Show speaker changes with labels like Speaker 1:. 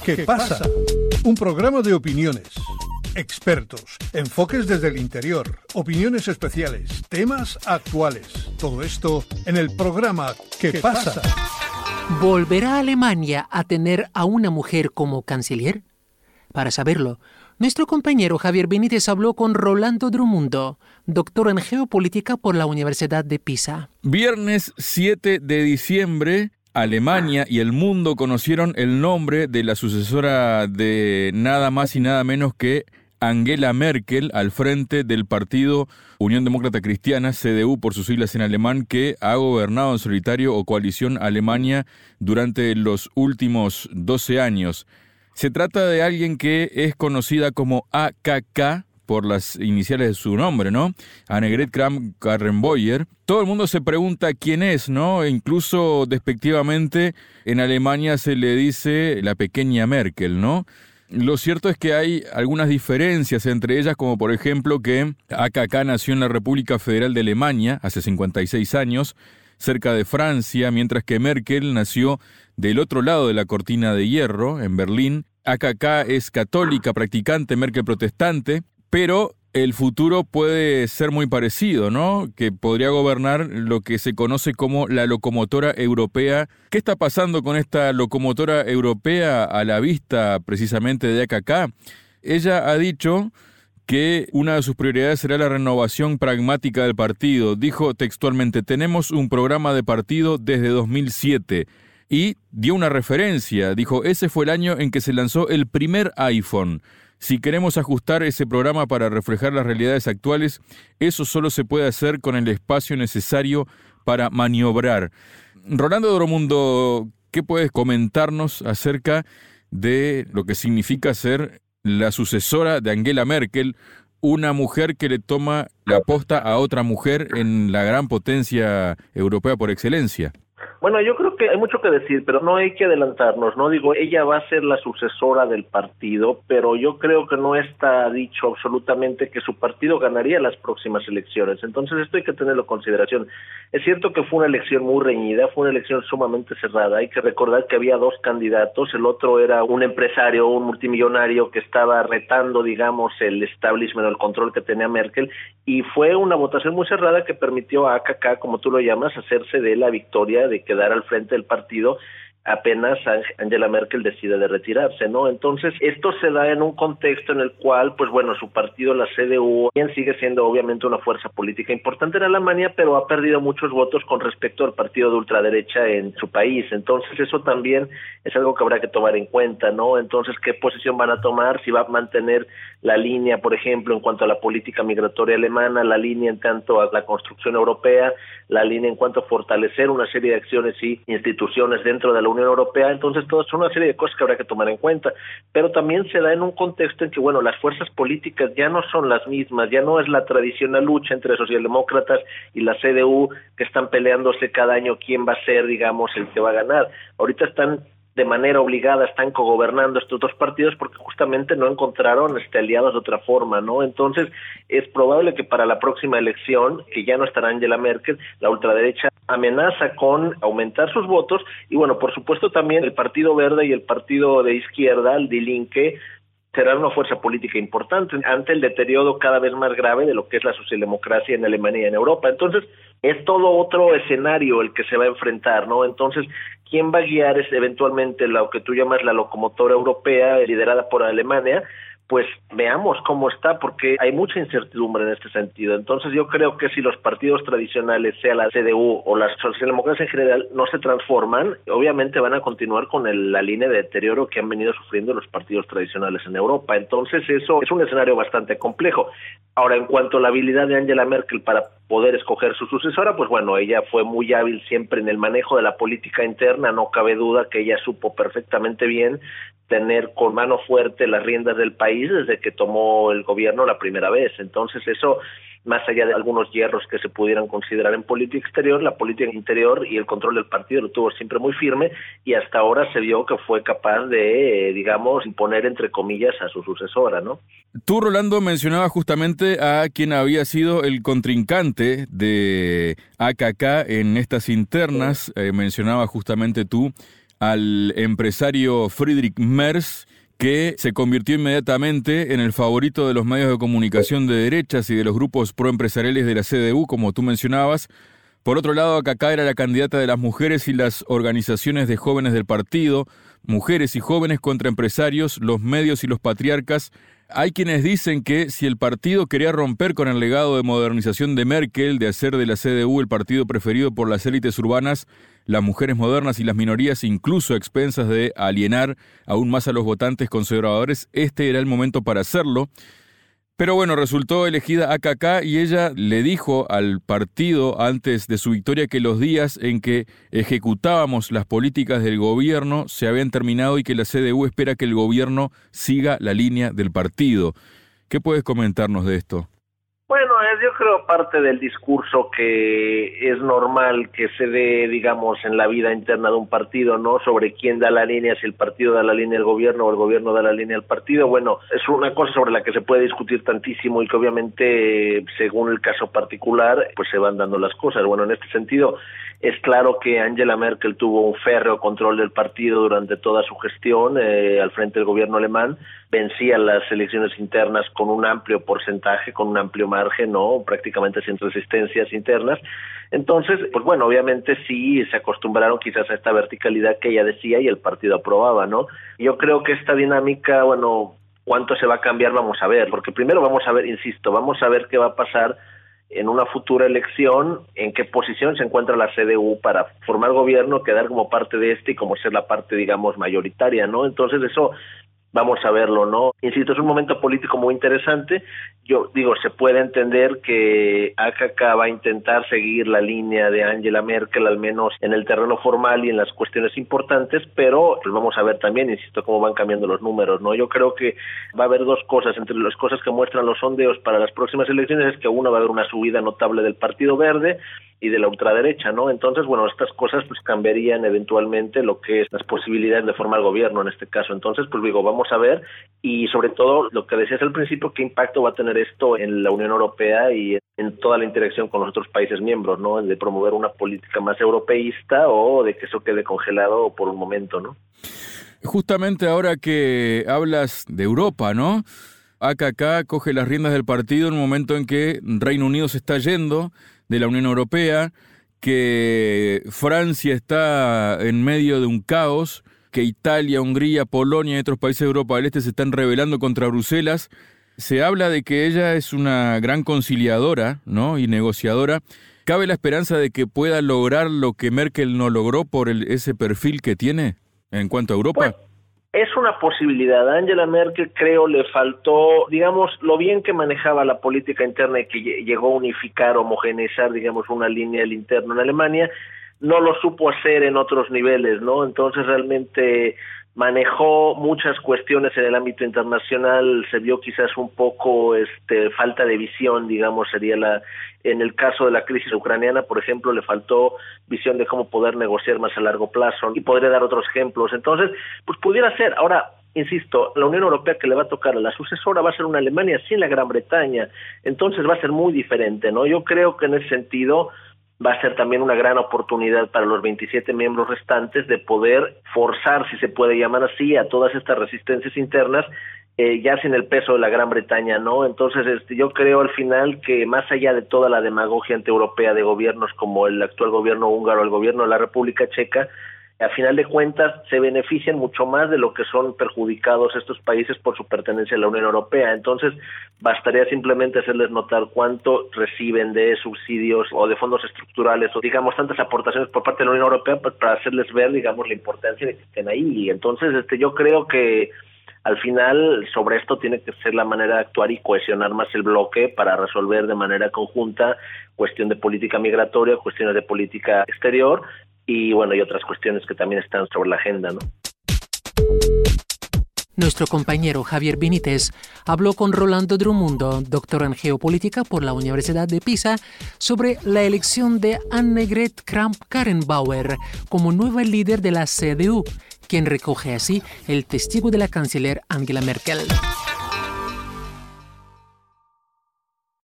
Speaker 1: ¿Qué pasa? Un programa de opiniones, expertos, enfoques desde el interior, opiniones especiales, temas actuales. Todo esto en el programa ¿Qué pasa?
Speaker 2: ¿Volverá Alemania a tener a una mujer como canciller? Para saberlo, nuestro compañero Javier Benítez habló con Rolando Drumundo, doctor en geopolítica por la Universidad de Pisa.
Speaker 3: Viernes 7 de diciembre, Alemania y el mundo conocieron el nombre de la sucesora de nada más y nada menos que Angela Merkel al frente del partido Unión Demócrata Cristiana, CDU por sus siglas en alemán, que ha gobernado en solitario o coalición Alemania durante los últimos 12 años. Se trata de alguien que es conocida como AKK por las iniciales de su nombre, ¿no? Annegret Kramp-Karrenbauer. Todo el mundo se pregunta quién es, ¿no? E incluso despectivamente en Alemania se le dice la pequeña Merkel, ¿no? Lo cierto es que hay algunas diferencias entre ellas, como por ejemplo que AKK nació en la República Federal de Alemania hace 56 años, cerca de Francia, mientras que Merkel nació del otro lado de la cortina de hierro, en Berlín. AKK es católica, practicante, Merkel protestante, pero el futuro puede ser muy parecido, ¿no? Que podría gobernar lo que se conoce como la locomotora europea. ¿Qué está pasando con esta locomotora europea a la vista precisamente de AKK? Ella ha dicho que una de sus prioridades será la renovación pragmática del partido. Dijo textualmente: tenemos un programa de partido desde 2007. Y dio una referencia. Dijo: ese fue el año en que se lanzó el primer iPhone. Si queremos ajustar ese programa para reflejar las realidades actuales, eso solo se puede hacer con el espacio necesario para maniobrar. Rolando Drumundo, ¿qué puedes comentarnos acerca de lo que significa ser la sucesora de Angela Merkel, una mujer que le toma la posta a otra mujer en la gran potencia europea por excelencia?
Speaker 4: Bueno, yo creo que hay mucho que decir, pero no hay que adelantarnos, ¿no? Digo, ella va a ser la sucesora del partido, pero yo creo que no está dicho absolutamente que su partido ganaría las próximas elecciones. Entonces esto hay que tenerlo en consideración. Es cierto que fue una elección muy reñida, fue una elección sumamente cerrada. Hay que recordar que había dos candidatos, el otro era un empresario, un multimillonario que estaba retando, digamos, el establishment o el control que tenía Merkel, y fue una votación muy cerrada que permitió a AKK, como tú lo llamas, hacerse de la victoria, de quedar al frente del partido apenas Angela Merkel decide de retirarse, ¿no? Entonces, esto se da en un contexto en el cual, pues bueno, su partido, la CDU, bien sigue siendo obviamente una fuerza política importante en Alemania, pero ha perdido muchos votos con respecto al partido de ultraderecha en su país. Entonces, eso también es algo que habrá que tomar en cuenta, ¿no? Entonces, ¿qué posición van a tomar? Si va a mantener la línea, por ejemplo, en cuanto a la política migratoria alemana, la línea en tanto a la construcción europea, la línea en cuanto a fortalecer una serie de acciones y instituciones dentro de la Unión Europea. Entonces, todas son una serie de cosas que habrá que tomar en cuenta, pero también se da en un contexto en que, bueno, las fuerzas políticas ya no son las mismas, ya no es la tradicional lucha entre socialdemócratas y la CDU que están peleándose cada año quién va a ser, digamos, el que va a ganar. Ahorita están de manera obligada, están cogobernando estos dos partidos porque justamente no encontraron aliados de otra forma, ¿no? Entonces, es probable que para la próxima elección, que ya no estará Angela Merkel, la ultraderecha amenaza con aumentar sus votos y, bueno, por supuesto también el Partido Verde y el Partido de Izquierda, el Die Linke, serán una fuerza política importante ante el deterioro cada vez más grave de lo que es la socialdemocracia en Alemania y en Europa. Entonces, es todo otro escenario el que se va a enfrentar, ¿no? Entonces, ¿quién va a guiar eventualmente lo que tú llamas la locomotora europea liderada por Alemania? Pues veamos cómo está, porque hay mucha incertidumbre en este sentido. Entonces yo creo que si los partidos tradicionales, sea la CDU o la socialdemocracia en general, no se transforman, obviamente van a continuar con la línea de deterioro que han venido sufriendo los partidos tradicionales en Europa. Entonces eso es un escenario bastante complejo. Ahora, en cuanto a la habilidad de Angela Merkel para poder escoger su sucesora, pues bueno, ella fue muy hábil siempre en el manejo de la política interna, no cabe duda que ella supo perfectamente bien tener con mano fuerte las riendas del país desde que tomó el gobierno la primera vez. Entonces eso, más allá de algunos hierros que se pudieran considerar en política exterior, la política interior y el control del partido lo tuvo siempre muy firme y hasta ahora se vio que fue capaz de, digamos, imponer entre comillas a su sucesora, ¿no?
Speaker 3: Tú, Rolando, mencionabas justamente a quien había sido el contrincante de AKK en estas internas, mencionabas justamente tú al empresario Friedrich Merz, que se convirtió inmediatamente en el favorito de los medios de comunicación de derechas y de los grupos proempresariales de la CDU, como tú mencionabas. Por otro lado, AKK era la candidata de las mujeres y las organizaciones de jóvenes del partido, mujeres y jóvenes contra empresarios, los medios y los patriarcas. Hay quienes dicen que si el partido quería romper con el legado de modernización de Merkel, de hacer de la CDU el partido preferido por las élites urbanas, las mujeres modernas y las minorías, incluso a expensas de alienar aún más a los votantes conservadores, este era el momento para hacerlo. Pero bueno, resultó elegida AKK y ella le dijo al partido antes de su victoria que los días en que ejecutábamos las políticas del gobierno se habían terminado y que la CDU espera que el gobierno siga la línea del partido. ¿Qué puedes comentarnos de esto?
Speaker 4: Bueno, yo creo parte del discurso que es normal que se dé, digamos, en la vida interna de un partido, ¿no? Sobre quién da la línea, si el partido da la línea al gobierno o el gobierno da la línea al partido. Bueno, es una cosa sobre la que se puede discutir tantísimo y que obviamente, según el caso particular, pues se van dando las cosas. Bueno, en este sentido, es claro que Angela Merkel tuvo un férreo control del partido durante toda su gestión al frente del gobierno alemán, vencía las elecciones internas con un amplio porcentaje, con un amplio margen, ¿no? Prácticamente sin resistencias internas. Entonces, pues bueno, obviamente sí se acostumbraron quizás a esta verticalidad que ella decía y el partido aprobaba, ¿no? Yo creo que esta dinámica, bueno, cuánto se va a cambiar vamos a ver, porque primero vamos a ver, insisto, vamos a ver qué va a pasar en una futura elección, en qué posición se encuentra la CDU para formar gobierno, quedar como parte de y como ser la parte, digamos, mayoritaria, ¿no? Entonces eso vamos a verlo, ¿no? Insisto, es un momento político muy interesante. Yo digo, se puede entender que AKK va a intentar seguir la línea de Angela Merkel, al menos en el terreno formal y en las cuestiones importantes, pero pues vamos a ver también, insisto, cómo van cambiando los números, ¿no? Yo creo que va a haber dos cosas. Entre las cosas que muestran los sondeos para las próximas elecciones es que uno va a haber una subida notable del Partido Verde y de la ultraderecha, ¿no? Entonces, bueno, estas cosas pues cambiarían eventualmente lo que es las posibilidades de formar gobierno en este caso. Entonces, pues digo, vamos a ver, y sobre todo lo que decías al principio, qué impacto va a tener esto en la Unión Europea y en toda la interacción con los otros países miembros, ¿no? De promover una política más europeísta o de que eso quede congelado por un momento, ¿no?
Speaker 3: Justamente ahora que hablas de Europa, ¿no? AKK coge las riendas del partido en un momento en que Reino Unido se está yendo de la Unión Europea, que Francia está en medio de un caos, que Italia, Hungría, Polonia y otros países de Europa del Este se están rebelando contra Bruselas. Se habla de que ella es una gran conciliadora, ¿no? Y negociadora. ¿Cabe la esperanza de que pueda lograr lo que Merkel no logró por ese perfil que tiene en cuanto a Europa?
Speaker 4: Bueno, es una posibilidad. A Angela Merkel, creo, le faltó, digamos, lo bien que manejaba la política interna y que llegó a unificar, homogeneizar, digamos, una línea del interno en Alemania, no lo supo hacer en otros niveles, ¿no? Entonces realmente manejó muchas cuestiones en el ámbito internacional, se vio quizás un poco falta de visión, digamos, sería en el caso de la crisis ucraniana, por ejemplo, le faltó visión de cómo poder negociar más a largo plazo, y podría dar otros ejemplos. Entonces, pues pudiera ser. Ahora, insisto, la Unión Europea que le va a tocar a la sucesora va a ser una Alemania sin la Gran Bretaña, entonces va a ser muy diferente, ¿no? Yo creo que en ese sentido va a ser también una gran oportunidad para los 27 miembros restantes de poder forzar, si se puede llamar así, a todas estas resistencias internas, ya sin el peso de la Gran Bretaña, ¿no? Entonces, yo creo al final que más allá de toda la demagogia antieuropea de gobiernos como el actual gobierno húngaro, el gobierno de la República Checa, a final de cuentas se benefician mucho más de lo que son perjudicados estos países por su pertenencia a la Unión Europea. Entonces, bastaría simplemente hacerles notar cuánto reciben de subsidios o de fondos estructurales o, digamos, tantas aportaciones por parte de la Unión Europea para hacerles ver, digamos, la importancia de que estén ahí. Y entonces, yo creo que al final sobre esto tiene que ser la manera de actuar y cohesionar más el bloque para resolver de manera conjunta cuestión de política migratoria, cuestiones de política exterior y bueno, y otras cuestiones que también están sobre la agenda, ¿no?
Speaker 2: Nuestro compañero Javier Benítez habló con Rolando Drumundo, doctor en geopolítica por la Universidad de Pisa, sobre la elección de Annegret Kramp-Karrenbauer como nueva líder de la CDU, quien recoge así el testigo de la canciller Angela Merkel.